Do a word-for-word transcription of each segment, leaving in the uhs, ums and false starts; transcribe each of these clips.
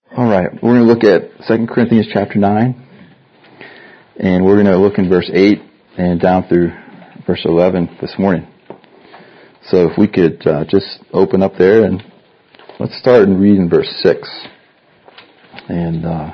All right, we're going to look at Second Corinthians chapter nine, and we're going to look in verse eight and down through verse eleven this morning. So if we could uh, just open up there, and let's start and read in verse six. And uh,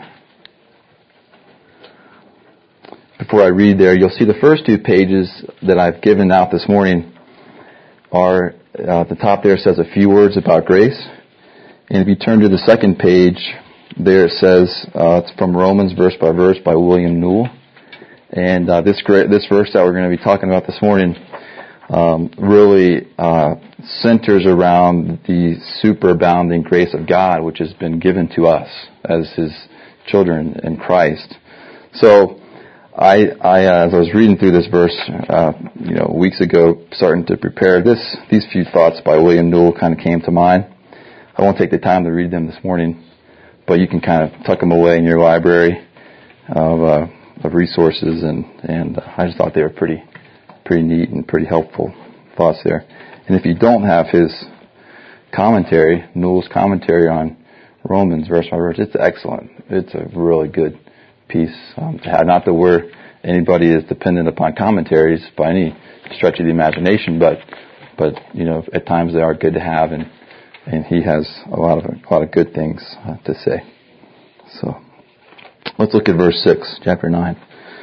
before I read there, you'll see the first two pages that I've given out this morning are, uh, at the top there says a few words about grace. And if you turn to the second page, there it says, uh, it's from Romans verse by verse by William Newell. And uh, this great, this verse that we're going to be talking about this morning um, really uh, centers around the superabounding grace of God, which has been given to us as His children in Christ. So, I, I uh, as I was reading through this verse, uh, you know, weeks ago, starting to prepare this, these few thoughts by William Newell kind of came to mind. I won't take the time to read them this morning, but you can kind of tuck them away in your library of, uh, of resources, and, and I just thought they were pretty, pretty neat and pretty helpful thoughts there. And if you don't have his commentary, Newell's commentary on Romans verse by verse, it's excellent. It's a really good piece um, to have. Not that we're, anybody is dependent upon commentaries by any stretch of the imagination, but, but, you know, at times they are good to have, and And he has a lot of a lot of good things uh, to say. So let's look at verse six, chapter nine.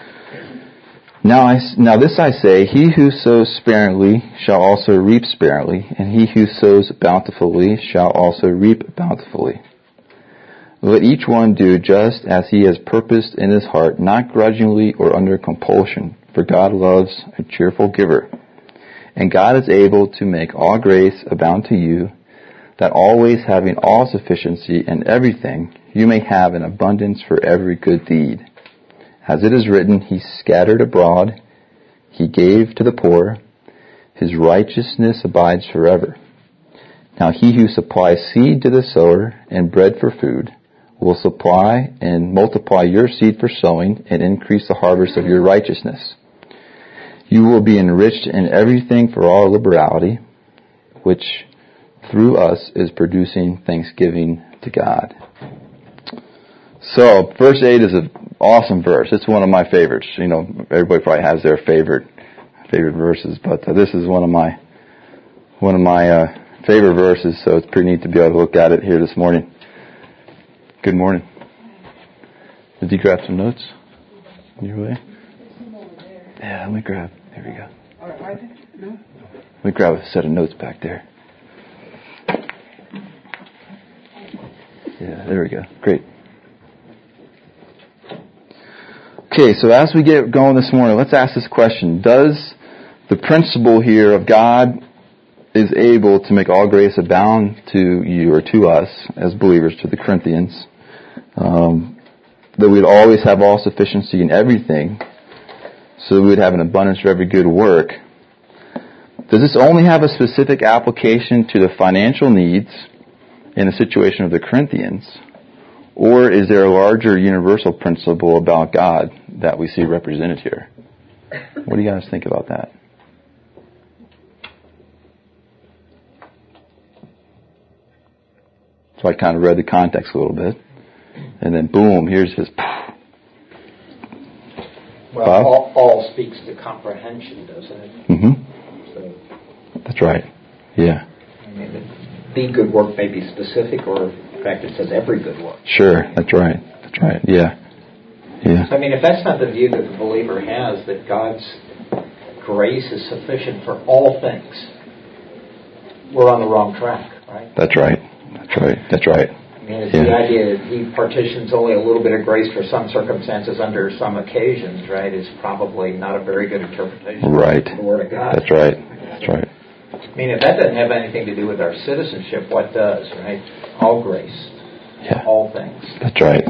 Now I now this I say: he who sows sparingly shall also reap sparingly, and he who sows bountifully shall also reap bountifully. Let each one do just as he has purposed in his heart, not grudgingly or under compulsion, for God loves a cheerful giver. And God is able to make all grace abound to you, that always having all sufficiency in everything, you may have an abundance for every good deed. As it is written, He scattered abroad, He gave to the poor, His righteousness abides forever. Now He who supplies seed to the sower and bread for food will supply and multiply your seed for sowing and increase the harvest of your righteousness. You will be enriched in everything for all liberality, which through us is producing thanksgiving to God. So, verse eight is an awesome verse. It's one of my favorites. You know, everybody probably has their favorite favorite verses, but uh, this is one of my one of my uh, favorite verses. So it's pretty neat to be able to look at it here this morning. Good morning. Did you grab some notes on your way? Yeah, let me grab. There we go. Let me grab a set of notes back there. Yeah, there we go. Great. Okay, so as we get going this morning, let's ask this question. Does the principle here of God is able to make all grace abound to you, or to us as believers, to the Corinthians, um, that we'd always have all sufficiency in everything, so that we would have an abundance for every good work? Does this only have a specific application to the financial needs in the situation of the Corinthians, or is there a larger universal principle about God that we see represented here? What do you guys think about that? So I kind of read the context a little bit, and then boom, here's his. Well, all, all speaks to comprehension, doesn't it? Mm-hmm. So, that's right. Yeah. I mean, the good work may be specific, or in fact it says every good work. Sure, that's right. That's right. Yeah. Yeah. So, I mean, if that's not the view that the believer has, that God's grace is sufficient for all things, we're on the wrong track, right? That's right. That's right. That's right. I mean, it's yeah. the idea that He partitions only a little bit of grace for some circumstances under some occasions, right, is probably not a very good interpretation right. of the Word of God. That's right. That's right. I mean, if that doesn't have anything to do with our citizenship, what does, right? All grace. Yeah. All things. That's right.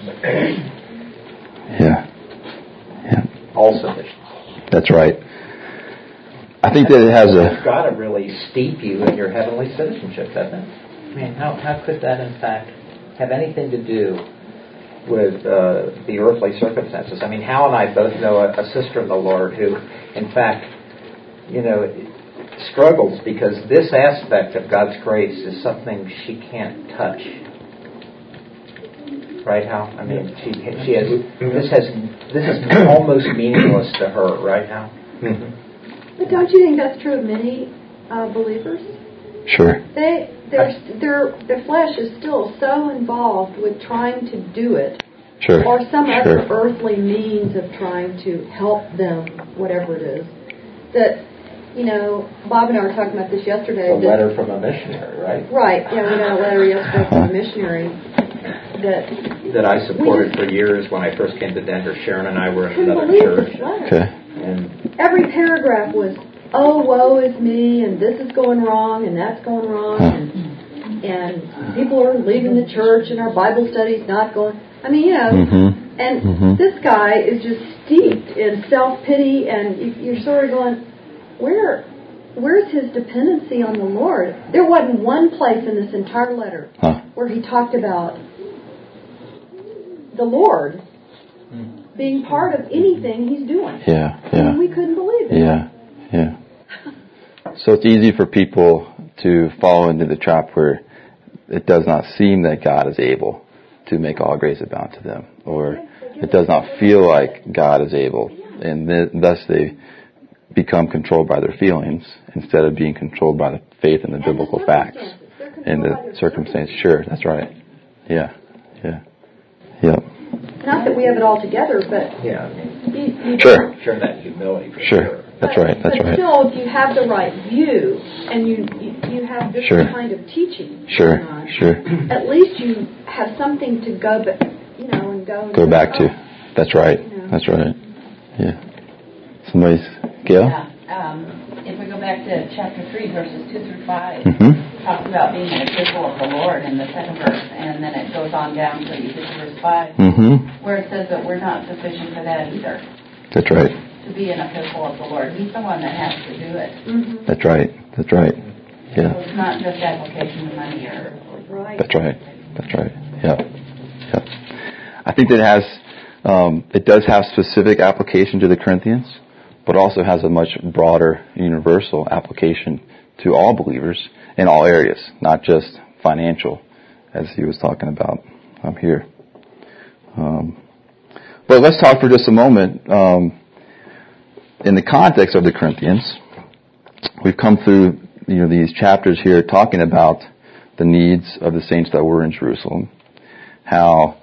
Yeah. Yeah. All sufficient. That's right. I think that it has a... It's got to really steep you in your heavenly citizenship, doesn't it? I mean, how, how could that, in fact, have anything to do with uh, the earthly circumstances? I mean, Hal and I both know a, a sister in the Lord who, in fact, you know, struggles because this aspect of God's grace is something she can't touch. right, Hal? I mean, she she has this has this is almost meaningless to her, right, Hal? Mm-hmm. But don't you think that's true of many uh, believers? Sure. They their their their flesh is still so involved with trying to do it, sure, or some sure. other earthly means of trying to help them, whatever it is. That, you know, Bob and I were talking about this yesterday. A letter from a missionary, right? Right. Yeah, we got a letter yesterday from a missionary that that I supported for years when I first came to Denver. Sharon and I were in another church. Okay. And every paragraph was, oh, woe is me, and this is going wrong, and that's going wrong, huh. and and people are leaving the church, and our Bible study's not going. I mean, you know, mm-hmm. and mm-hmm. this guy is just steeped in self-pity, and you're sort of going, where, where's his dependency on the Lord? There wasn't one place in this entire letter huh. where he talked about the Lord being part of anything he's doing. Yeah, yeah. I mean, we couldn't believe it. Yeah, yeah. So it's easy for people to fall into the trap where it does not seem that God is able to make all grace abound to them, or it does not feel like God is able, and th- thus they become controlled by their feelings instead of being controlled by the faith and the and biblical the facts and the circumstances. Sure, that's right. Yeah, yeah, yeah. Not that we have it all together, but yeah, I mean, you, you sure, sure that humility. For sure. sure. That's but, right. That's but right. still, if you have the right view and you you, you have this sure. kind of teaching, sure, going on, sure. At least you have something to go, but you know, and go. And go say, back oh, to. That's right. You know. That's right. Yeah. Somebody's Gail. Yeah. Um, if we go back to chapter three, verses two through five, mm-hmm. it talks about being an epistle of the Lord in the second verse, and then it goes on down till you get to verse five, mm-hmm. where it says that we're not sufficient for that either. That's right. To be an epistle of the Lord, He's the one that has to do it. Mm-hmm. That's right. That's right. Yeah. So it's not just application of money or. Right. That's right. That's right. Yeah. Yeah. I think that it has, um, it does have specific application to the Corinthians, but also has a much broader, universal application to all believers in all areas, not just financial, as he was talking about um, here. Um, but let's talk for just a moment. Um, in the context of the Corinthians, we've come through, you know, these chapters here talking about the needs of the saints that were in Jerusalem, how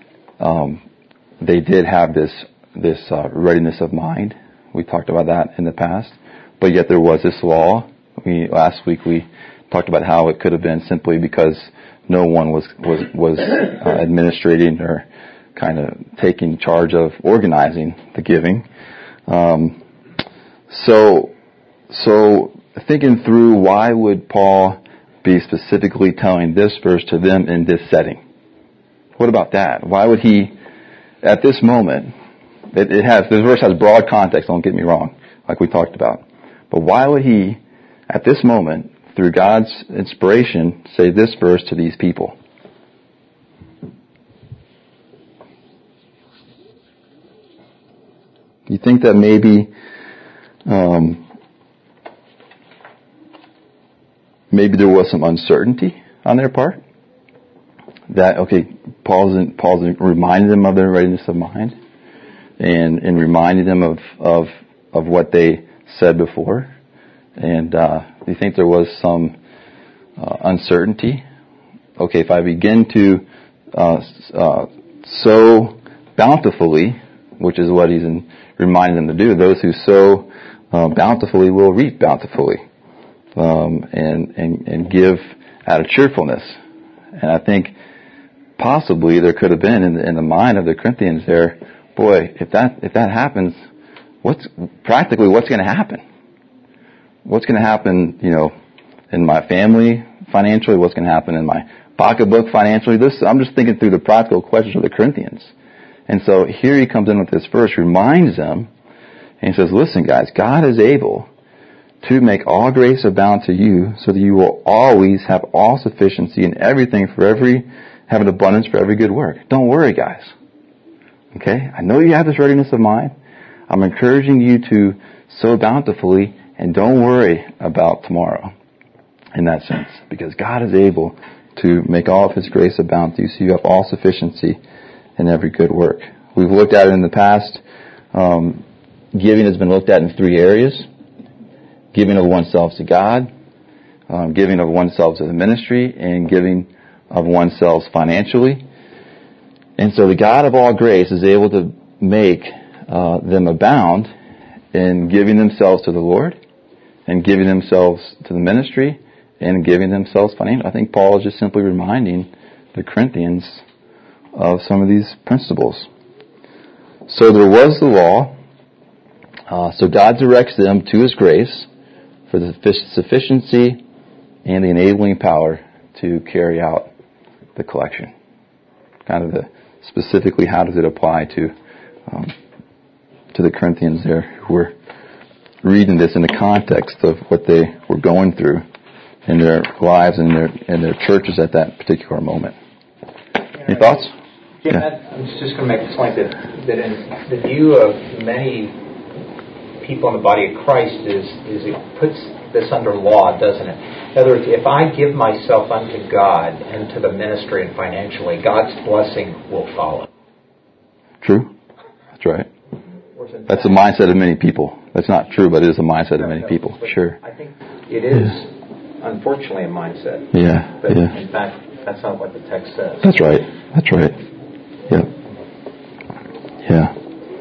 um, they did have this this uh, readiness of mind. We talked about that in the past, but yet there was this law. We last week we talked about how it could have been simply because no one was was was uh, administrating or kind of taking charge of organizing the giving. Um, so so thinking through, why would Paul be specifically telling this verse to them in this setting? What about that? Why would he, at this moment, it, it has, this verse has broad context, don't get me wrong, like we talked about. But why would he, at this moment, through God's inspiration, say this verse to these people? Do you think that maybe, um, maybe there was some uncertainty on their part? That, okay, Paul's, Paul's reminding them of their readiness of mind and, and reminding them of, of, of what they said before. And, uh, do you think there was some, uh, uncertainty? Okay, if I begin to, uh, uh, sow bountifully, which is what he's in, reminding them to do, those who sow, uh, bountifully will reap bountifully. Um, and, and, and give out of cheerfulness. And I think possibly there could have been in the, in the mind of the Corinthians there, boy, if that, if that happens, what's, practically what's going to happen? What's going to happen, you know, in my family financially? What's going to happen in my pocketbook financially? This, I'm just thinking through the practical questions of the Corinthians. And so here he comes in with this verse, reminds them, and he says, listen guys, God is able to make all grace abound to you, so that you will always have all sufficiency in everything for every, have an abundance for every good work. Don't worry, guys. Okay? I know you have this readiness of mind. I'm encouraging you to sow bountifully, and don't worry about tomorrow in that sense, because God is able to make all of His grace abound to you, so you have all sufficiency in every good work. We've looked at it in the past. Um, giving has been looked at in three areas. Giving of oneself to God, um, giving of oneself to the ministry, and giving of oneself financially. And so the God of all grace is able to make uh, them abound in giving themselves to the Lord, and giving themselves to the ministry, and giving themselves financially. I think Paul is just simply reminding the Corinthians of some of these principles. So there was the law. Uh, so God directs them to His grace for the sufficiency and the enabling power to carry out the collection. Kind of the specifically, how does it apply to um, to the Corinthians there who were reading this in the context of what they were going through in their lives and their in their churches at that particular moment. Any thoughts? Jim, yeah. I was just going to make the point that, that in the view of many people in the body of Christ is, is it puts this under law, doesn't it? In other words, if I give myself unto God and to the ministry and financially, God's blessing will follow. True. That's right. That's the mindset of many people. That's not true, but it is the mindset of many people. Sure. I think it is, unfortunately, a mindset. Yeah. But yeah. in fact, that's not what the text says. That's right. That's right. Yep. Yeah.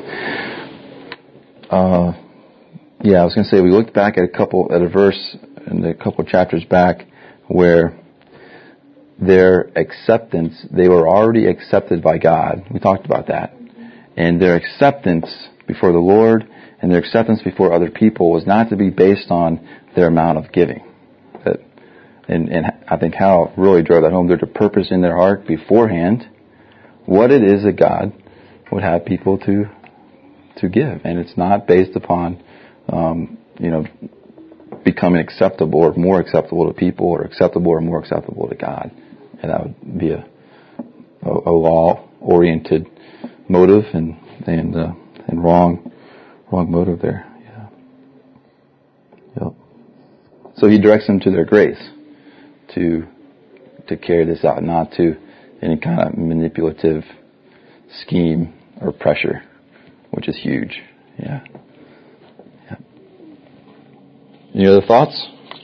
Uh, yeah, I was going to say, we looked back at a couple, at a verse in a couple chapters back where their acceptance, they were already accepted by God. We talked about that. And their acceptance before the Lord and their acceptance before other people was not to be based on their amount of giving. That, and, and I think Hal really drove that home. There's a purpose in their heart beforehand, what it is that God would have people to to give. And it's not based upon, um, you know, becoming acceptable or more acceptable to people or acceptable or more acceptable to God. And that would be a, a, a law-oriented motive and and uh, and wrong wrong motive there. Yeah. Yep. So He directs them to their grace to to carry this out, not to any kind of manipulative scheme or pressure, which is huge. Yeah. Yeah. Any other thoughts?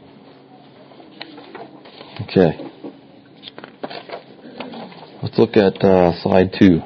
Okay. Let's look at uh, slide two.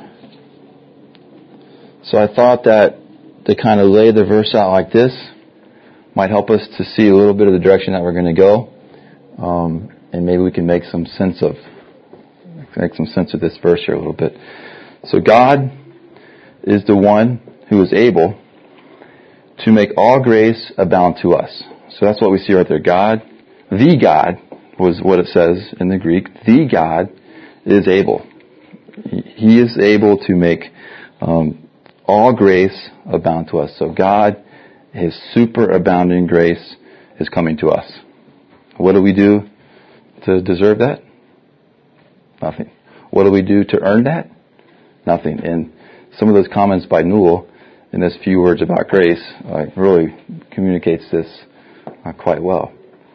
So I thought that to kind of lay the verse out like this might help us to see a little bit of the direction that we're going to go, um, and maybe we can make some sense of make some sense of this verse here a little bit. So God is the one who is able to make all grace abound to us. So that's what we see right there. God, the God, was what it says in the Greek. The God is able. He is able to make um, all grace abound to us. So God, His superabounding grace is coming to us. What do we do to deserve that? Nothing. What do we do to earn that? Nothing. And some of those comments by Newell in this few words about grace uh, really communicates this uh, quite well.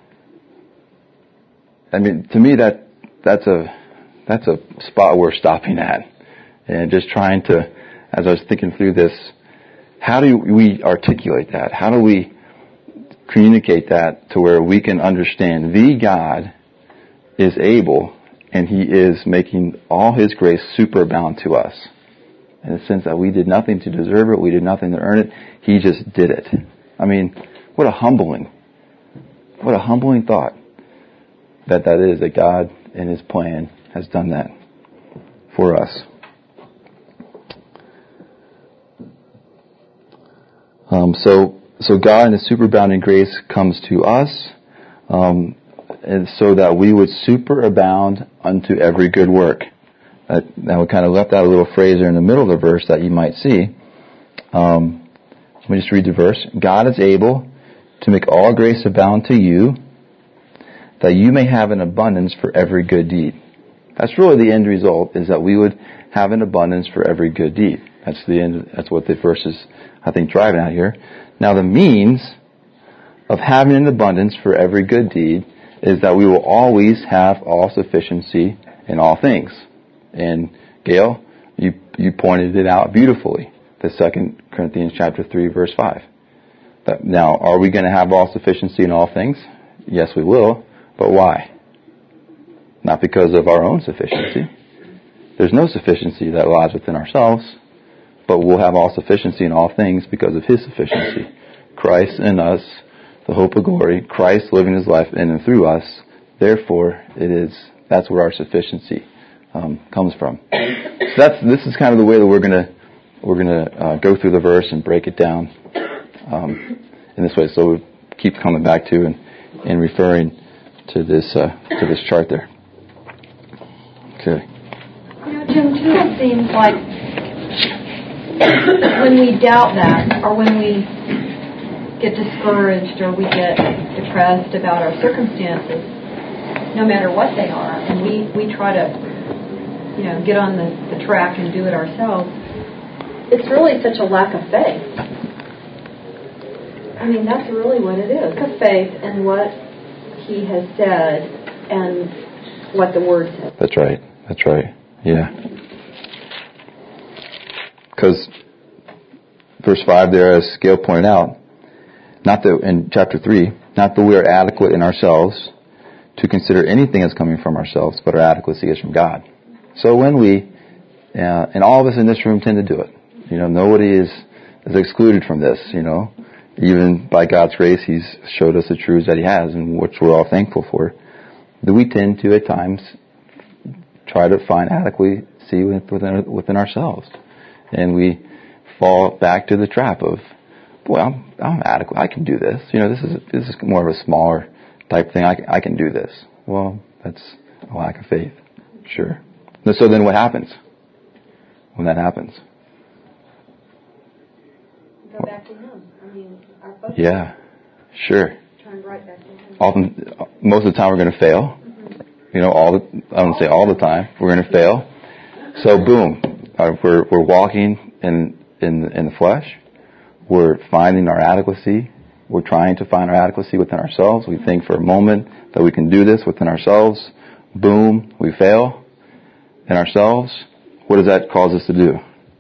I mean, to me, that that's a that's a spot we're stopping at, and just trying to, as I was thinking through this, how do we articulate that? How do we communicate that to where we can understand the God is able, and He is making all His grace superabound to us, in the sense that we did nothing to deserve it, we did nothing to earn it, He just did it. I mean, what a humbling, what a humbling thought that that is, that God in His plan has done that for us. Um, so, so God in His superabounding grace comes to us, um, and so that we would superabound unto every good work. Uh, now we kind of left out a little phrase there in the middle of the verse that you might see. Um, let me just read the verse. God is able to make all grace abound to you, that you may have an abundance for every good deed. That's really the end result, is that we would have an abundance for every good deed. That's the end. That's what the verse is, I think, driving at here. Now the means of having an abundance for every good deed is that we will always have all sufficiency in all things. And Gail, you you pointed it out beautifully. The Second Corinthians chapter three, verse five. That now, are we going to have all sufficiency in all things? Yes, we will. But why? Not because of our own sufficiency. There's no sufficiency that lies within ourselves, but we'll have all sufficiency in all things because of His sufficiency. Christ in us, the hope of glory, Christ living His life in and through us. Therefore, it is that's where our sufficiency um, comes from. So that's this is kind of the way that we're gonna we're gonna uh, go through the verse and break it down um, in this way. So we keep coming back to and, and referring to this uh, to this chart there. Okay. You know, Jim, to me it seems like when we doubt that, or when we get discouraged, or we get depressed about our circumstances, no matter what they are, and we, we try to, you know, get on the, the track and do it ourselves, it's really such a lack of faith. I mean, that's really what it is. Lack of faith in what He has said and what the Word says. That's right. That's right. Yeah. Because verse five there, as Gail pointed out, not that in chapter three, not that we are adequate in ourselves to consider anything as coming from ourselves, but our adequacy is from God. So when we, uh, and all of us in this room tend to do it. You know, nobody is, is excluded from this, you know. Even by God's grace, He's showed us the truths that He has, and which we're all thankful for. That we tend to, at times, try to find adequacy within, within ourselves. And we fall back to the trap of, boy, I'm, I'm adequate. I can do this. You know, this is this is more of a smaller type thing. I, I can do this. Well, that's a lack of faith. Sure. So then what happens when that happens? Go back to Him. I mean, our focus. Yeah, sure. Turn right back to Him. Often, most of the time we're going to fail. Mm-hmm. You know, all the, I don't say all the time. We're going to fail. So boom, uh, we're we're walking in in in the flesh. We're finding our adequacy. We're trying to find our adequacy within ourselves. We think for a moment that we can do this within ourselves. Boom, we fail in ourselves. What does that cause us to do?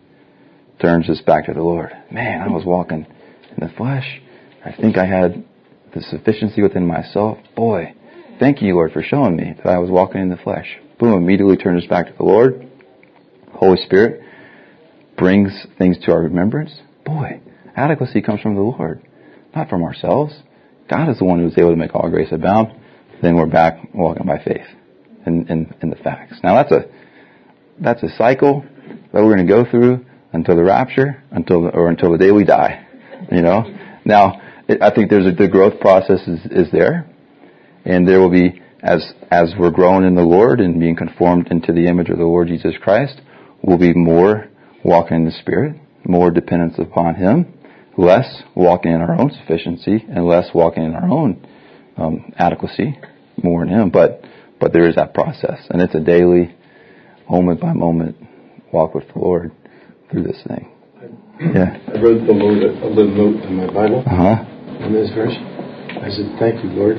Turns us back to the Lord. Man, I was walking in the flesh. I think I had the sufficiency within myself. Boy, thank you, Lord, for showing me that I was walking in the flesh. Boom, immediately turns us back to the Lord. Holy Spirit brings things to our remembrance. Boy, adequacy comes from the Lord, not from ourselves. God is the one who is able to make all grace abound. Then we're back walking by faith in, in, in the facts. Now that's a that's a cycle that we're going to go through until the rapture, until the, or until the day we die. You know. Now it, I think there's a the growth process is, is there, and there will be as as we're growing in the Lord and being conformed into the image of the Lord Jesus Christ, we'll be more walking in the Spirit, more dependence upon Him, less walking in our own sufficiency, and less walking in our own um, adequacy, more in Him. But but there is that process, and it's a daily, moment by moment walk with the Lord through this thing. Yeah. I wrote below a little note in my Bible uh-huh. on this verse. I said, "Thank you, Lord.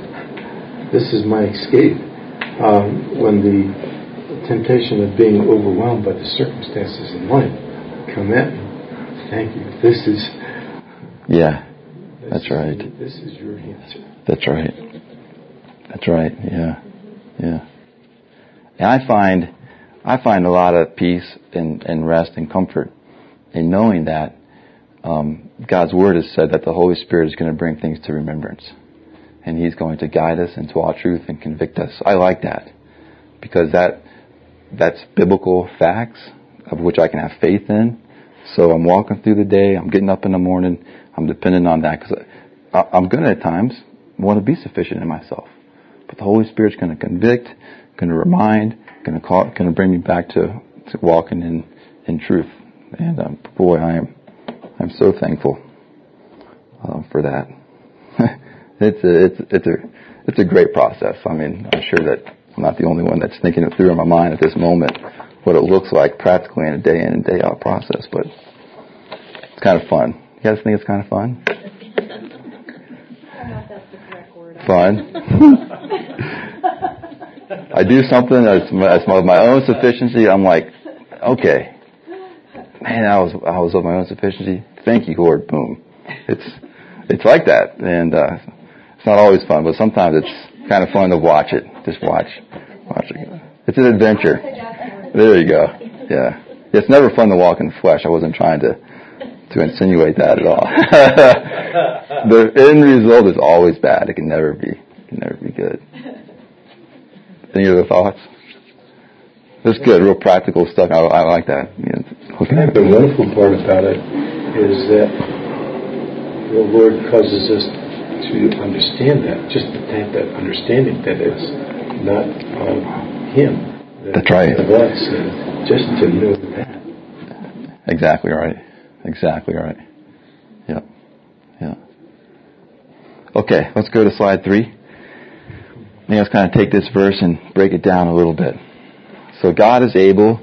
This is my escape um, when the temptation of being overwhelmed by the circumstances in life come at me. Thank you. This is yeah. this That's is, right. This is your answer. That's right. That's right. Yeah. Yeah. And I find I find a lot of peace and, and rest and comfort in knowing that um, God's Word has said that the Holy Spirit is going to bring things to remembrance. And He's going to guide us into all truth and convict us. I like that. Because that that's biblical facts of which I can have faith in. So I'm walking through the day, I'm getting up in the morning, I'm dependent on that. Because I'm going to at times want to be sufficient in myself. But the Holy Spirit's going to convict, going to remind, going to call, going to bring me back to, to walking in, in truth. And um, boy, I am I'm so thankful uh, for that. It's a it's it's a it's a great process. I mean, I'm sure that I'm not the only one that's thinking it through in my mind at this moment, what it looks like practically in a day in and day out process. But it's kind of fun. You guys think it's kind of fun? I don't know if that's the correct word. Fun. I do something that's my, that's my, my own sufficiency. I'm like, okay, man, I was I was of my own sufficiency. Thank you, Lord. Boom. It's it's like that, and uh, it's not always fun, but sometimes it's kind of fun to watch it. Just watch, watch it. It's an adventure. There you go. Yeah, it's never fun to walk in the flesh. I wasn't trying to to insinuate that at all. The end result is always bad. It can never be. It can never be good. Any other thoughts? That's good, real practical stuff. I, I like that. Yeah. Okay. The wonderful part about it is that the Lord causes us to understand that, just to have that understanding that it's not um, Him. That That's right. Of us, and just to know that. Exactly right. Exactly right. Yeah. Yeah. Okay, let's go to slide three. Now let's kind of take this verse and break it down a little bit. So God is able.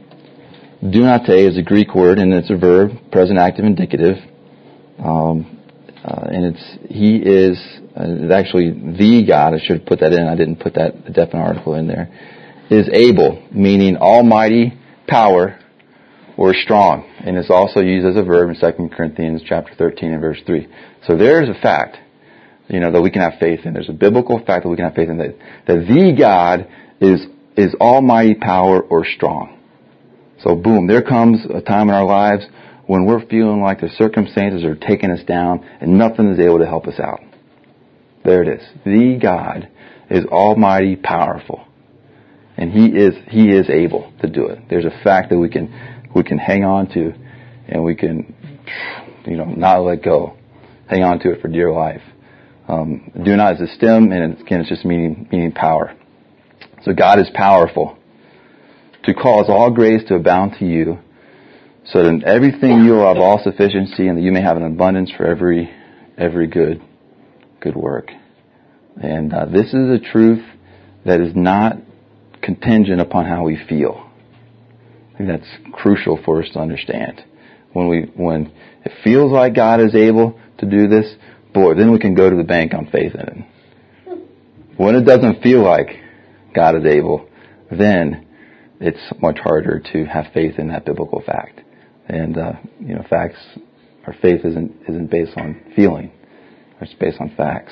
Dunate is a Greek word, and it's a verb, present active indicative. Um, uh, and it's He is uh, it's actually the God. I should have put that in. I didn't put that the definite article in there. Is able, meaning almighty power or strong, and it's also used as a verb in Second Corinthians chapter thirteen and verse three. So there's a fact, you know, that we can have faith in. There's a biblical fact that we can have faith in, that, that the God is is almighty power or strong. So boom, there comes a time in our lives when we're feeling like the circumstances are taking us down and nothing is able to help us out. There it is. The God is almighty powerful. And He is He is able to do it. There's a fact that we can we can hang on to, and we can, you know, not let go. Hang on to it for dear life. Um, do not is a stem, and again, it's just meaning meaning power. So God is powerful to cause all grace to abound to you, so that in everything you will have all sufficiency, and that you may have an abundance for every every good good work. And uh, this is a truth that is not contingent upon how we feel. I think that's crucial for us to understand. When we when it feels like God is able to do this, boy, then we can go to the bank on faith in it. When it doesn't feel like God is able, then it's much harder to have faith in that biblical fact. And uh, you know, facts, our faith isn't isn't based on feeling; it's based on facts.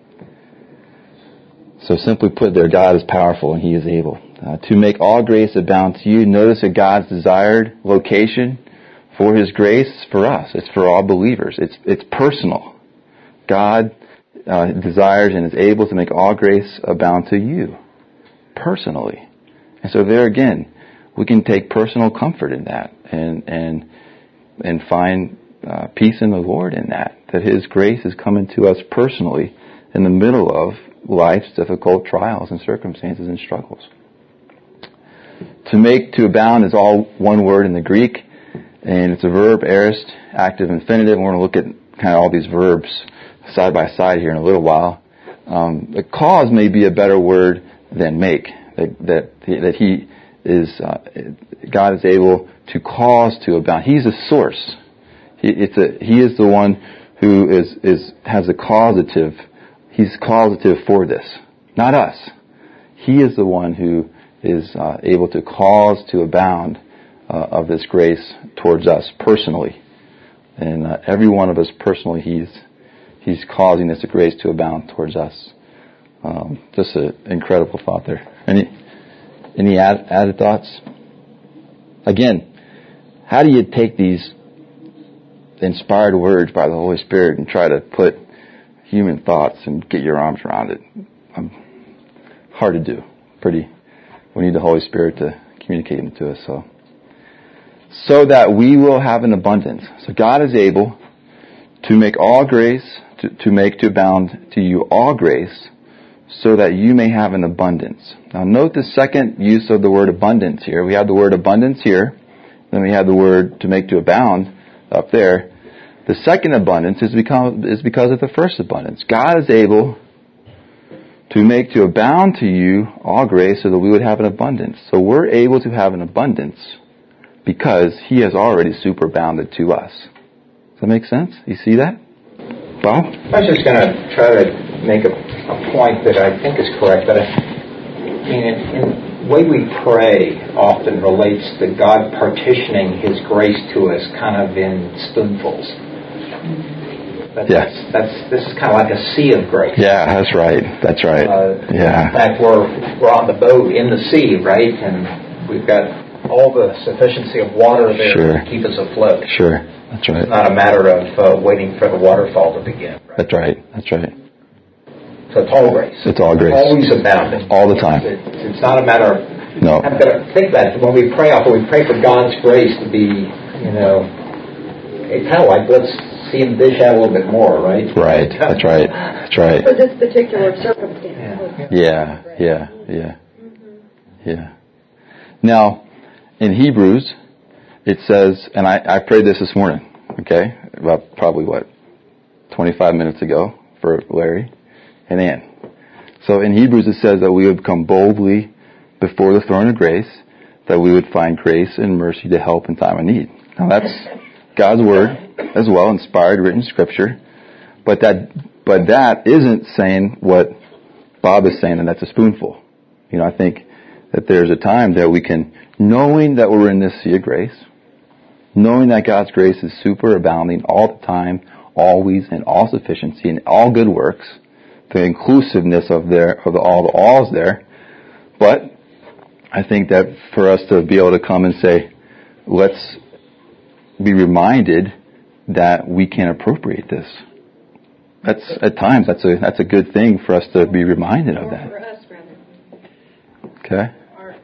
So simply put, there, God is powerful and He is able uh, to make all grace abound to you. Notice that God's desired location for His grace is for us. It's for all believers. It's it's personal. God uh, desires and is able to make all grace abound to you personally. And so there again, we can take personal comfort in that and and and find uh, peace in the Lord in that. That His grace is coming to us personally in the middle of life's difficult trials and circumstances and struggles. To make, to abound is all one word in the Greek, and it's a verb, aorist, active infinitive. We're going to look at kind of all these verbs side by side here in a little while. Um, the cause may be a better word than make. That that, that He is, uh, God is able to cause to abound. He's a source. He, it's a, he is the one who is is has a causative. He's causative for this, not us. He is the one who is uh, able to cause to abound uh, of this grace towards us personally. And uh, every one of us personally, He's He's causing this grace to abound towards us. Um, just an incredible thought there. Any any add, added thoughts? Again, how do you take these inspired words by the Holy Spirit and try to put human thoughts and get your arms around it? Um, hard to do. Pretty. We need the Holy Spirit to communicate them to us. So, so that we will have an abundance. So God is able to make all grace, to, to make to abound to you all grace, so that you may have an abundance. Now note the second use of the word abundance here. We have the word abundance here. Then we have the word to make to abound up there. The second abundance is because, is because of the first abundance. God is able to make to abound to you all grace so that we would have an abundance. So we're able to have an abundance because He has already superabounded to us. Does that make sense? You see that? Bob? I was just going to try to make a, a point that I think is correct, but I, And the way we pray often relates to God partitioning His grace to us kind of in spoonfuls. But Yeah. that's, that's this is kind of like a sea of grace. Yeah, that's right. That's right. Uh, yeah. In fact, we're we're on the boat in the sea, right? And we've got all the sufficiency of water there Sure. to keep us afloat. Sure. That's right. It's not a matter of uh, waiting for the waterfall to begin. Right? That's right. That's right. So it's all grace. It's all grace. Always abounding. All the time. It's, it's not a matter of... No. I'm going to think about it. When we pray often, we pray for God's grace to be, you know, it's kind of like, let's see Him dish out a little bit more, right? Right. That's right. That's right. For this particular circumstance. Yeah. Yeah. Yeah. Yeah. Yeah. Now, in Hebrews, it says, and I, I prayed this this morning, okay, about probably what, twenty-five minutes ago for Larry and Ann. So in Hebrews it says that we would come boldly before the throne of grace, that we would find grace and mercy to help in time of need. Now that's God's word as well, inspired, written scripture. But that, but that isn't saying what Bob is saying, and that's a spoonful. You know, I think that there's a time that we can, knowing that we're in this sea of grace, knowing that God's grace is super abounding all the time, always, in all sufficiency, in all good works, the inclusiveness of there, of the, all the alls there. But I think that for us to be able to come and say, let's be reminded that we can appropriate this. That's, at times, that's a, that's a good thing for us to be reminded of that. More for us, rather. Okay?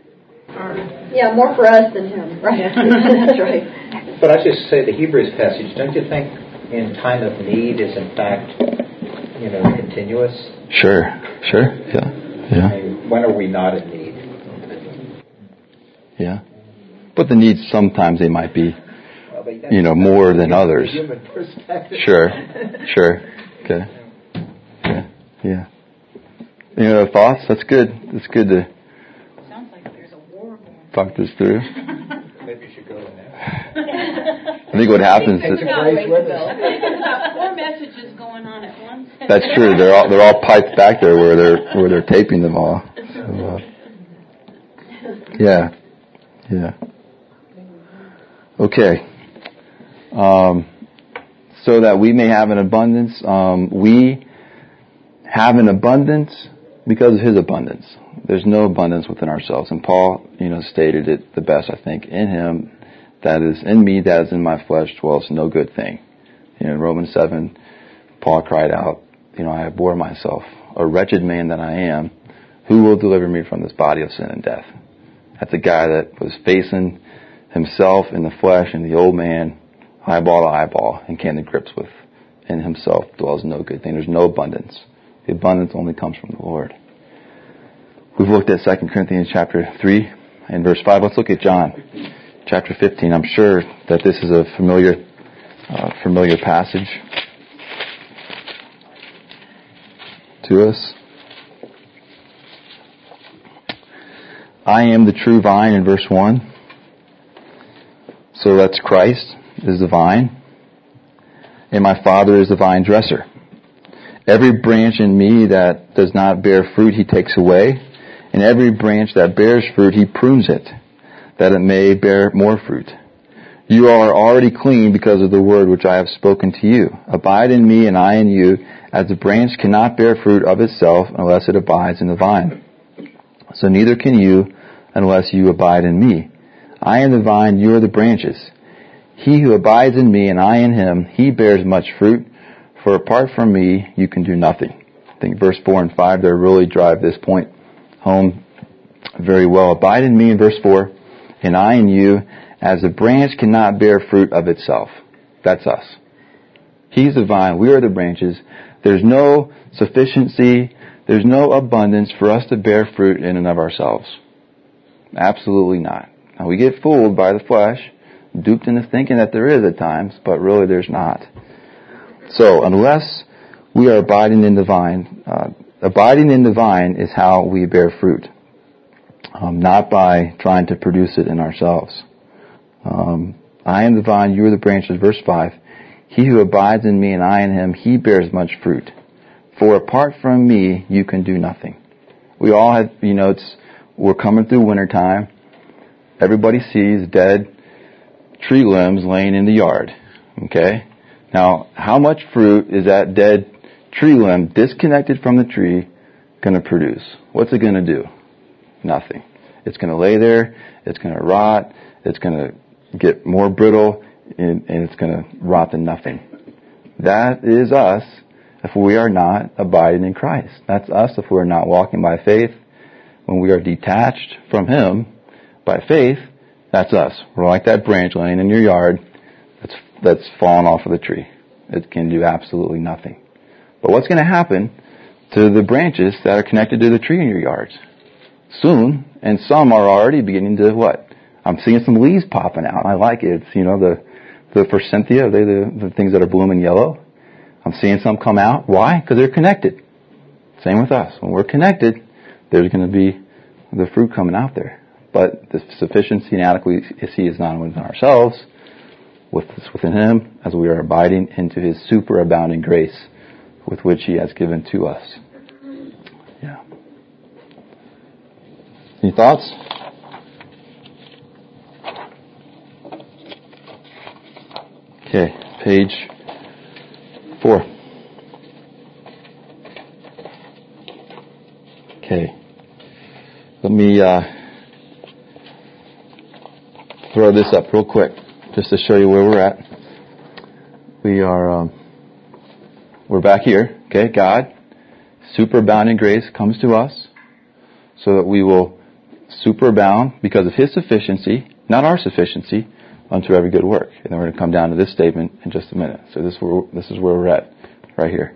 Yeah, more for us than him. Right. That's right. But I just say the Hebrews passage, don't you think in time of need is in fact, you know, continuous? Sure. Sure. Yeah. Yeah. I mean, when are we not in need? Yeah. But the needs, sometimes they might be, Well, they- you know, more than others. Human perspective. Sure. Sure. Okay. Yeah. Yeah. Any other thoughts? That's good. That's good to Sounds like there's a war going on. talk this through. Maybe you should go in there. I think what happens is, Four messages going on at once. that's true. They're all they're all piped back there where they're where they're taping them all. So, uh, yeah. Yeah. Okay. Um, so that we may have an abundance. Um, we have an abundance because of His abundance. There's no abundance within ourselves. And Paul, you know, stated it the best, I think. In Him, that is in me, that is in my flesh, dwells no good thing. You know, in Romans seven, Paul cried out, you know, I abhor myself, a wretched man that I am. Who will deliver me from this body of sin and death? That's a guy that was facing himself in the flesh and the old man, eyeball to eyeball, and came to grips with. In himself dwells no good thing. There's no abundance. The abundance only comes from the Lord. We've looked at Second Corinthians chapter three and verse five. Let's look at John chapter fifteen. I'm sure that this is a familiar, uh, familiar passage to us. I am the true vine in verse one. So that's Christ is the vine. And my Father is the vine dresser. Every branch in me that does not bear fruit, He takes away. And every branch that bears fruit, He prunes it, that it may bear more fruit. You are already clean because of the word which I have spoken to you. Abide in me and I in you, as the branch cannot bear fruit of itself unless it abides in the vine. So neither can you unless you abide in me. I am the vine, you are the branches. He who abides in me and I in him, he bears much fruit, for apart from me you can do nothing. I think verse four and five there really drive this point home very well. Abide in me in verse four, and I in you, as a branch cannot bear fruit of itself. That's us. He's the vine, we are the branches. There's no sufficiency, there's no abundance for us to bear fruit in and of ourselves. Absolutely not. Now we get fooled by the flesh, duped into thinking that there is at times, but really there's not. So unless we are abiding in the vine, uh, abiding in the vine is how we bear fruit, um, not by trying to produce it in ourselves. Um, I am the vine, you are the branches, verse five. He who abides in me and I in him, he bears much fruit. For apart from me, you can do nothing. We all have, you know, it's we're coming through wintertime. Everybody sees dead tree limbs laying in the yard. Okay? Now, how much fruit is that dead tree limb disconnected from the tree going to produce? What's it going to do? Nothing. It's going to lay there. It's going to rot. It's going to get more brittle, and, and it's going to rot to nothing. That is us if we are not abiding in Christ. That's us if we are not walking by faith. When we are detached from Him by faith, that's us. We're like that branch laying in your yard that's, that's fallen off of the tree. It can do absolutely nothing. But what's going to happen to the branches that are connected to the tree in your yards? Soon, and some are already beginning to what? I'm seeing some leaves popping out. I like it. It's, you know, the, the forsythia, are they the, the things that are blooming yellow? I'm seeing some come out. Why? Because they're connected. Same with us. When we're connected, there's going to be the fruit coming out there. But the sufficiency and adequacy is not within ourselves, it's within Him, as we are abiding into His superabounding grace with which He has given to us. Yeah. Any thoughts? Okay, page four. Okay. Let me uh, throw this up real quick, just to show you where we're at. We are, um, we're back here. Okay, God, superabounding grace comes to us, so that we will superabound because of His sufficiency, not our sufficiency, unto every good work. And then we're going to come down to this statement in just a minute. So this is where, this is where we're at, right here.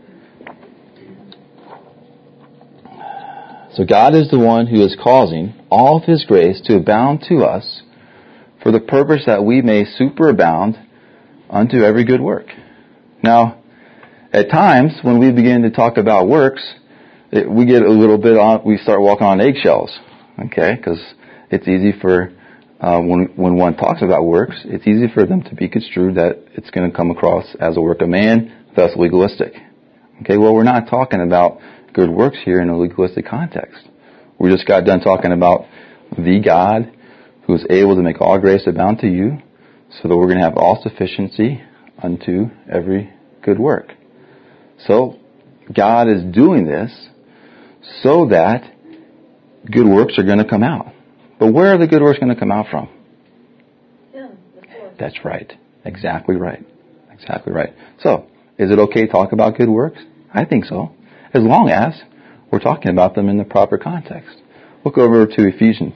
So God is the one who is causing all of His grace to abound to us for the purpose that we may superabound unto every good work. Now, at times, when we begin to talk about works, it, we get a little bit on, we start walking on eggshells, okay? Because it's easy for, uh, when, when one talks about works, it's easy for them to be construed that it's going to come across as a work of man, thus legalistic. Okay, well, we're not talking about good works here in a legalistic context. We just got done talking about the God who is able to make all grace abound to you, so that we're going to have all sufficiency unto every good work. So, God is doing this so that good works are going to come out. But where are the good works going to come out from? Yeah, that's right. Exactly right. Exactly right. So, is it okay to talk about good works? I think so. As long as we're talking about them in the proper context. Look over to Ephesians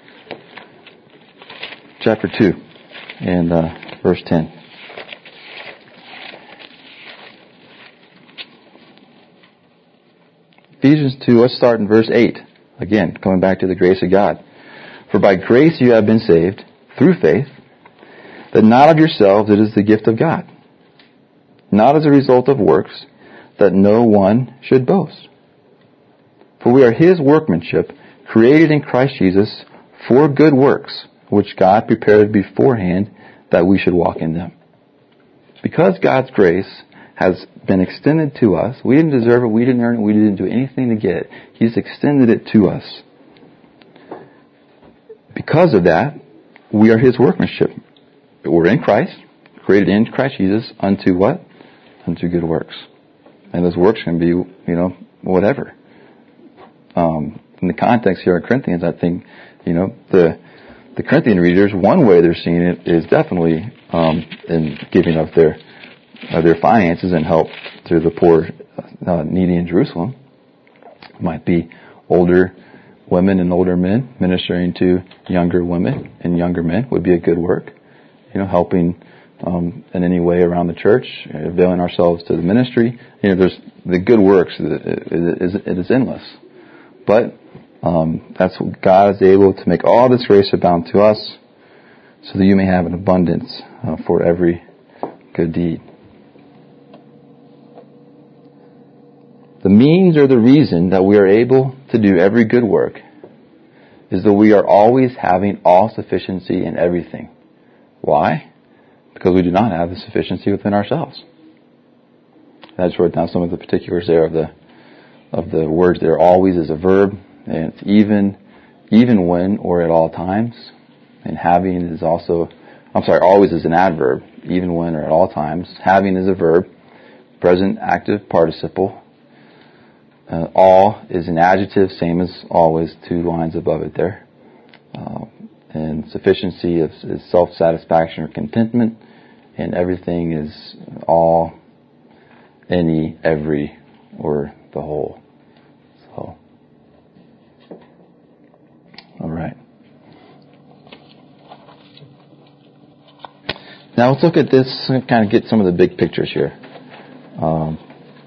chapter two and uh, verse ten. Ephesians two, let's start in verse eight. Again, coming back to the grace of God. For by grace you have been saved through faith, that not of yourselves, it is the gift of God, not as a result of works, that no one should boast. For we are His workmanship, created in Christ Jesus for good works, which God prepared beforehand that we should walk in them. Because God's grace has been extended to us, we didn't deserve it, we didn't earn it, we didn't do anything to get it. He's extended it to us. Because of that, we are His workmanship. We're in Christ, created in Christ Jesus unto what? Unto good works. And those works can be, you know, whatever. Um, in the context here in Corinthians, I think, you know, the the Corinthian readers, one way they're seeing it is definitely um, in giving of their of their finances and help to the poor, uh, needy in Jerusalem. It might be older women and older men ministering to younger women and younger men would be a good work. You know, helping um, in any way around the church, availing ourselves to the ministry. You know, there's the good works. It is, it is endless, but um, that's what God is able to make all this grace abound to us, so that you may have an abundance uh, for every good deed. The means or the reason that we are able to do every good work is that we are always having all sufficiency in everything. Why? Because we do not have the sufficiency within ourselves. I just wrote down some of the particulars there of the of the words there. Always is a verb, and it's even, even when or at all times. And having is also, I'm sorry, always is an adverb, even when or at all times. Having is a verb, present active participle. Uh, all is an adjective, same as always, two lines above it there. Uh, and sufficiency is, is self-satisfaction or contentment. And everything is all, any, every, or the whole. So, all right. Now let's look at this and kind of get some of the big pictures here. Um,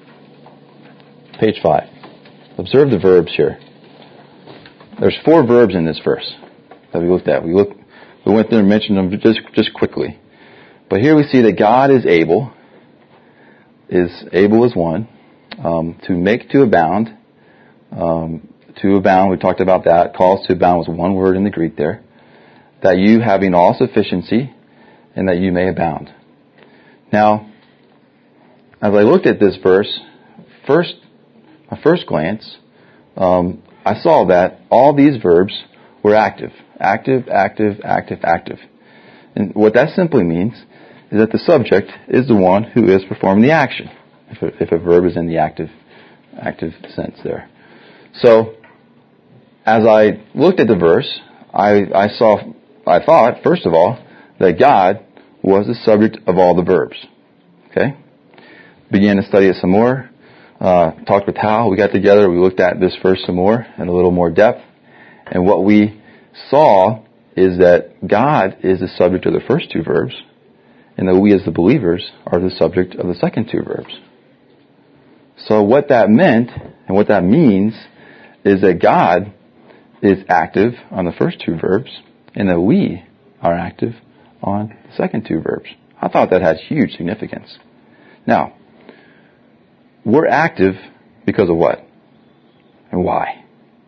page five. Observe the verbs here. There's four verbs in this verse that we looked at. We looked, we went through and mentioned them just just quickly. But here we see that God is able, is able is one, um, to make to abound. Um, to abound, we talked about that. Calls to abound was one word in the Greek there. That you having all sufficiency, and that you may abound. Now, as I looked at this verse, first, my first glance, um, I saw that all these verbs were active. Active, active, active, active. And what that simply means is that the subject is the one who is performing the action, if a, if a verb is in the active, active sense there. So, as I looked at the verse, I, I saw, I thought, first of all, that God was the subject of all the verbs. Okay? Began to study it some more. Uh, talked with Hal. We got together. We looked at this verse some more in a little more depth. And what we saw is that God is the subject of the first two verbs, and that we as the believers are the subject of the second two verbs. So what that meant, and what that means, is that God is active on the first two verbs, and that we are active on the second two verbs. I thought that had huge significance. Now, we're active because of what? And why?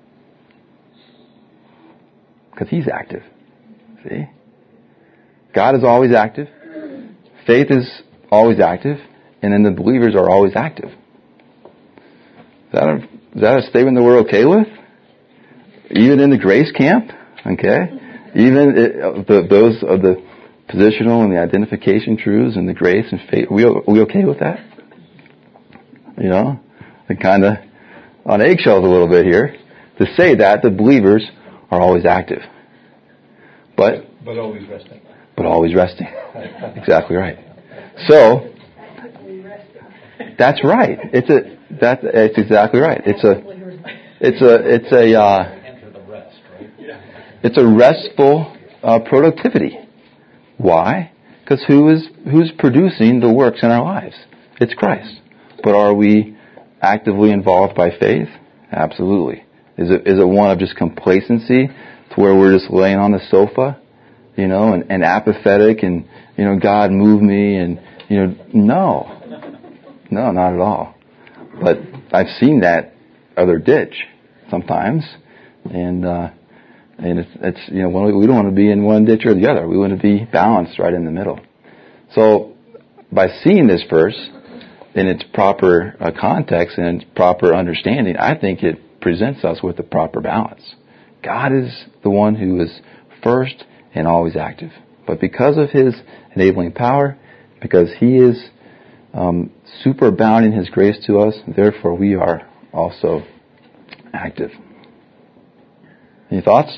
Because He's active. See? God is always active. Faith is always active. And then the believers are always active. Is that a, is that a statement that we're okay with? Even in the grace camp? Okay? Even it, the, those of the positional and the identification truths and the grace and faith, are we, are we okay with that? You know? And kind of on eggshells a little bit here to say that the believers are always active. But But always resting. But always resting. Exactly right. So, that's right. It's a, that, it's exactly right. It's a, it's a, it's a, uh, it's a restful uh, productivity. Why? Because who is, who's producing the works in our lives? It's Christ. But are we actively involved by faith? Absolutely. Is it, is it one of just complacency to where we're just laying on the sofa, you know, and, and apathetic and, you know, God move me and, you know, no. No, not at all. But I've seen that other ditch sometimes, and, uh, and it's, it's, you know, we don't want to be in one ditch or the other. We want to be balanced right in the middle. So, by seeing this verse in its proper uh, context and its proper understanding, I think it presents us with the proper balance. God is the one who is first and always active. But because of His enabling power, because He is um, superabounding His grace to us, therefore we are also active. Any thoughts?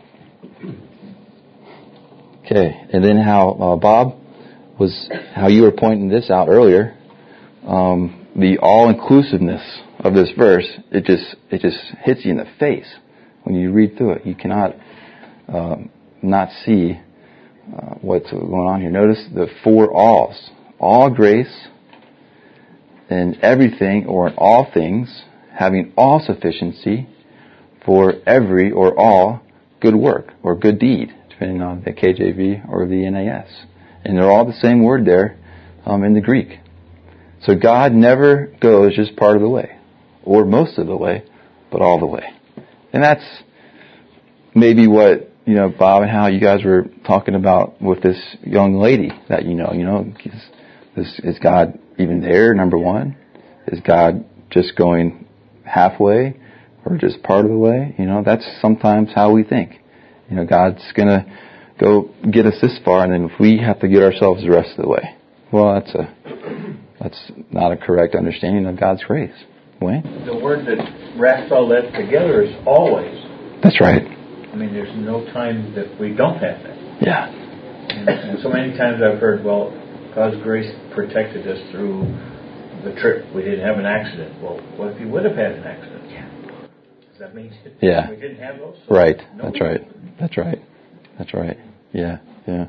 Okay, and then how uh, Bob was, how you were pointing this out earlier, um, the all-inclusiveness of this verse, it just it just hits you in the face when you read through it. You cannot um, not see uh, what's going on here. Notice the four alls: all grace, in everything or in all things, having all sufficiency for every or all good work or good deed, depending on the K J V or the N A S. And they're all the same word there um, in the Greek. So God never goes just part of the way, or most of the way, but all the way. And that's maybe what, you know, Bob and Hal, you guys were talking about with this young lady that you know. You know, is, is God even there, number one? Is God just going halfway? or just part of the way. You know, that's sometimes how we think. You know, God's going to go get us this far, and then if we have to get ourselves the rest of the way. Well, that's a that's not a correct understanding of God's grace. Wayne? The word that wraps all that together is always. That's right. I mean, there's no time that we don't have that. Yeah. And, and so many times I've heard, well, God's grace protected us through the trip. We didn't have an accident. Well, what if you would have had an accident? Yeah. Does that mean yeah. we didn't have those? So right. No That's right. That's right. That's right. Yeah. Yeah.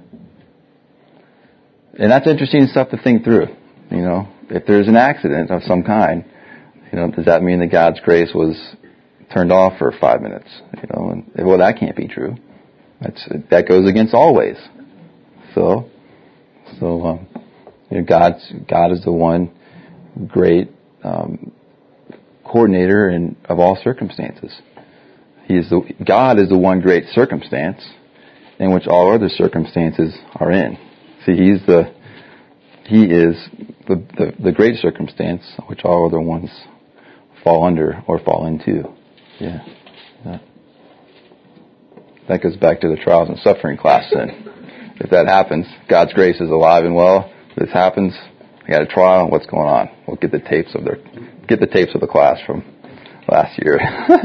And that's interesting stuff to think through. You know, if there's an accident of some kind, you know, does that mean that God's grace was turned off for five minutes? You know, and, well, that can't be true. That's that goes against all ways. So, so um, you know, God's God is the one great um, coordinator in of all circumstances. He is the God is the one great circumstance in which all other circumstances are in. See, He's the He is the, the the great circumstance which all other ones fall under or fall into. Yeah. yeah. That goes back to the trials and suffering class then. If that happens, God's grace is alive and well. If this happens, I got a trial, what's going on? We'll get the tapes of their get the tapes of the class from last year.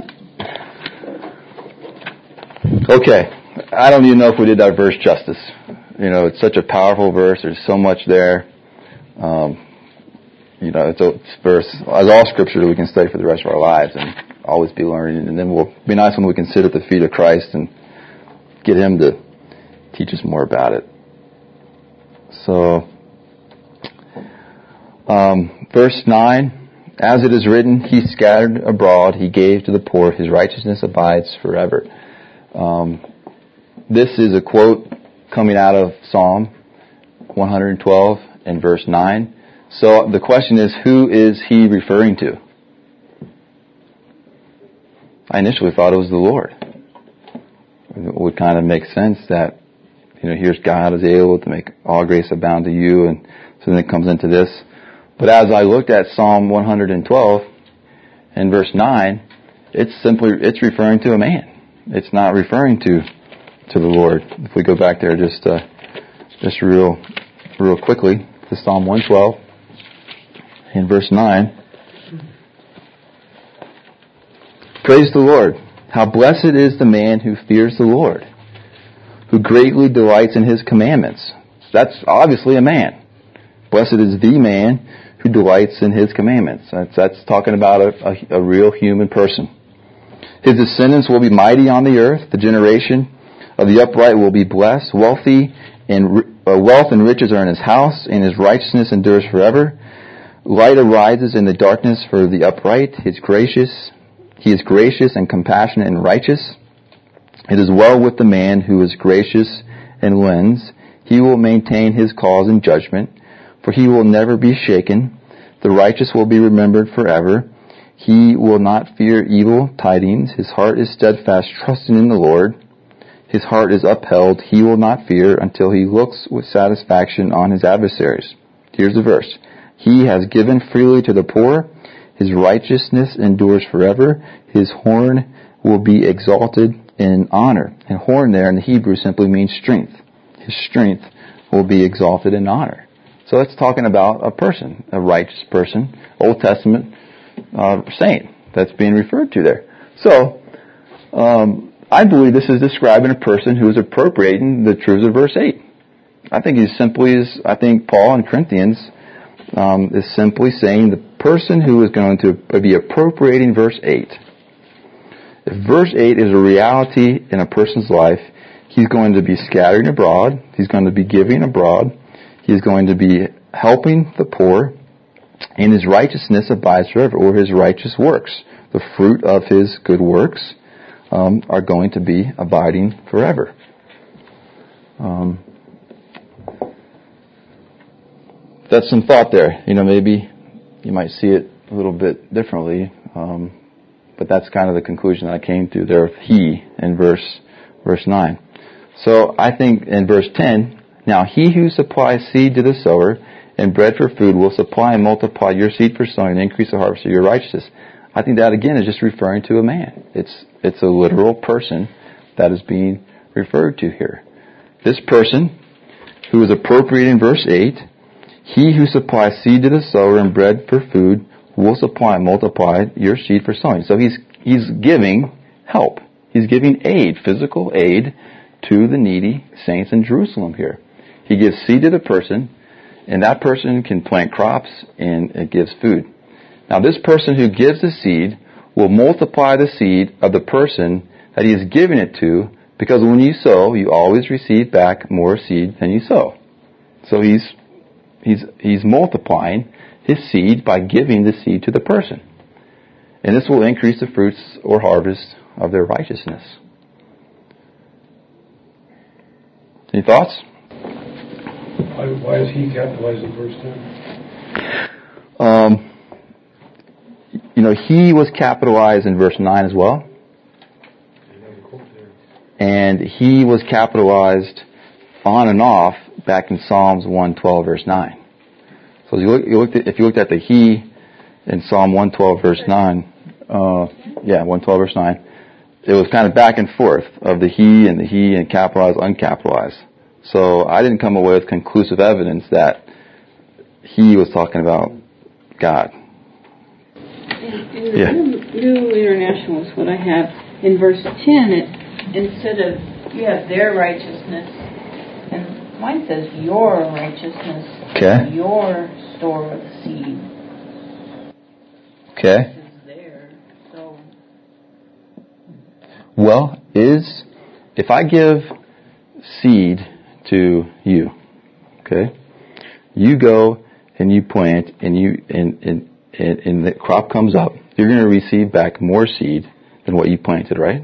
Okay. I don't even know if we did that verse justice. You know, it's such a powerful verse. There's so much there. Um, you know, it's a it's a verse, as all scripture that we can study for the rest of our lives and always be learning. And then we'll be nice when we can sit at the feet of Christ and get Him to teach us more about it. So, um, verse nine, as it is written, He scattered abroad, He gave to the poor, His righteousness abides forever. Um, this is a quote coming out of Psalm one twelve and verse nine. So the question is, who is He referring to? I initially thought it was the Lord. It would kind of make sense that, you know, here's God is able to make all grace abound to you, and so then it comes into this. But as I looked at Psalm one twelve and verse nine, it's simply, it's referring to a man. It's not referring to to the Lord. If we go back there just uh, just real real quickly to Psalm one twelve and verse nine. Praise the Lord. How blessed is the man who fears the Lord, who greatly delights in His commandments. That's obviously a man. Blessed is the man who delights in His commandments. That's, that's talking about a, a, a real human person. His descendants will be mighty on the earth. The generation of the upright will be blessed. Wealthy and uh, wealth and riches are in his house, and his righteousness endures forever. Light arises in the darkness for the upright. His gracious, he is gracious and compassionate and righteous. It is well with the man who is gracious and lends. He will maintain his cause in judgment, for he will never be shaken. The righteous will be remembered forever. He will not fear evil tidings. His heart is steadfast, trusting in the Lord. His heart is upheld. He will not fear until he looks with satisfaction on his adversaries. Here's the verse. He has given freely to the poor. His righteousness endures forever. His horn will be exalted in honor. And horn there in the Hebrew simply means strength. His strength will be exalted in honor. So it's talking about a person, a righteous person, Old Testament uh, saint that's being referred to there. So, um, I believe this is describing a person who is appropriating the truths of verse eight. I think he's simply, is, I think Paul in Corinthians um, is simply saying the person who is going to be appropriating verse eight. If verse eight is a reality in a person's life, he's going to be scattering abroad. He's going to be giving abroad. He's going to be helping the poor. And his righteousness abides forever, or his righteous works. The fruit of his good works um, are going to be abiding forever. Um, that's some thought there. You know, maybe you might see it a little bit differently. Um, but that's kind of the conclusion that I came to there with he in verse verse nine. So I think in verse ten, now he who supplies seed to the sower and bread for food will supply and multiply your seed for sowing and increase the harvest of your righteousness. I I think that again is just referring to a man. It's it's a literal person that is being referred to here. This person who is appropriate in verse eight, he who supplies seed to the sower and bread for food will supply and multiply your seed for sowing. So he's he's giving help. He's giving aid, physical aid, to the needy saints in Jerusalem here. He gives seed to the person, and that person can plant crops, and it gives food. Now this person who gives the seed will multiply the seed of the person that he is giving it to, because when you sow, you always receive back more seed than you sow. So he's he's he's multiplying his seed by giving the seed to the person. And this will increase the fruits or harvest of their righteousness. Any thoughts? Why, why is he capitalized in verse ten? Um, you know, he was capitalized in verse nine as well. And he was capitalized on and off back in Psalms one twelve, verse nine. So you look, you looked at, if you looked at the he in Psalm one twelve, verse nine, uh, yeah, one twelve, verse nine, it was kind of back and forth of the he and the he and capitalized, uncapitalized. So I didn't come away with conclusive evidence that he was talking about God. In, in the Yeah. New, New International is what I have. In verse ten, it instead of, you have their righteousness, and mine says your righteousness, Okay. your store of seed. Okay. This is there, so. Well, is, if I give seed to you, okay, you go and you plant and you, and, and, and, and the crop comes up, you're going to receive back more seed than what you planted, right?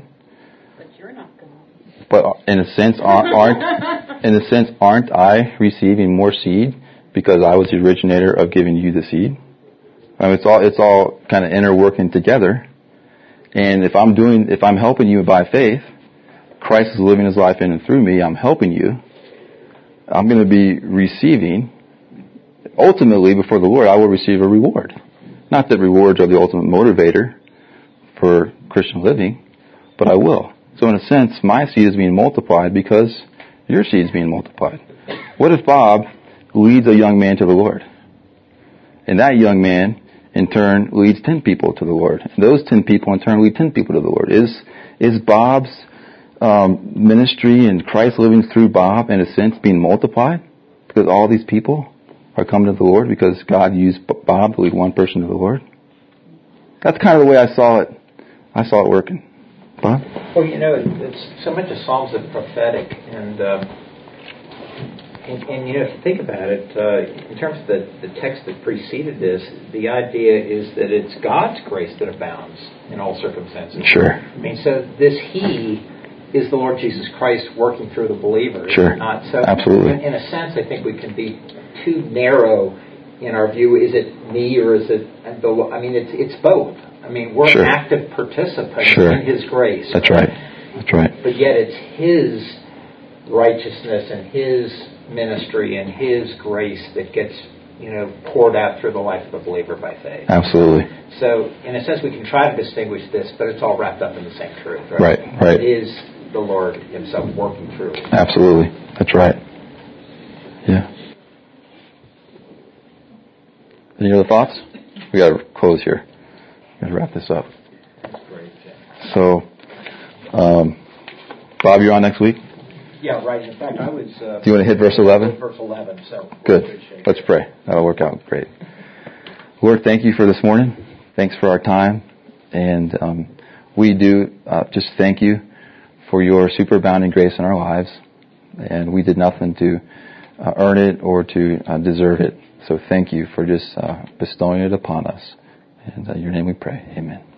But in a sense, aren't, aren't in a sense aren't I receiving more seed because I was the originator of giving you the seed? I mean, it's all it's all kind of interworking together. And if I'm doing, if I'm helping you by faith, Christ is living His life in and through me. I'm helping you. I'm going to be receiving. Ultimately, before the Lord, I will receive a reward. Not that rewards are the ultimate motivator for Christian living, but I will. So in a sense, my seed is being multiplied because your seed is being multiplied. What if Bob leads a young man to the Lord? And that young man, in turn, leads ten people to the Lord. And those ten people, in turn, lead ten people to the Lord. Is is Bob's um, ministry and Christ living through Bob, in a sense, being multiplied? Because all these people are coming to the Lord because God used Bob to lead one person to the Lord? That's kind of the way I saw it. I saw it working. Bob? Well, you know, it's so much of Psalms are prophetic, and, uh, and, and, you know, if you think about it, uh, in terms of the, the text that preceded this, the idea is that it's God's grace that abounds in all circumstances. Sure. I mean, so this He is the Lord Jesus Christ working through the believer. Sure. Not, so Absolutely. In, in a sense, I think we can be too narrow in our view. Is it me or is it the? I mean, it's it's both. I mean, we're Sure. active participants Sure. in His grace. That's right. That's right. But yet it's His righteousness and His ministry and His grace that gets, you know, poured out through the life of the believer by faith. Absolutely. So, in a sense, we can try to distinguish this, but it's all wrapped up in the same truth, right? Right, right. It is the Lord Himself working through it. Absolutely. That's right. Yeah. Any other thoughts? We got to close here. We got to wrap this up. So, um, Bob, you're on next week? Yeah, right. In fact, I was... Uh, Do you want to hit verse eleven? Verse eleven, so... Good. Let's pray. That'll work out great. Lord, thank you for this morning. Thanks for our time. And um, we do uh, just thank you for your superabounding grace in our lives. And we did nothing to uh, earn it or to uh, deserve it. So thank you for just uh, bestowing it upon us. And in uh, your name we pray. Amen.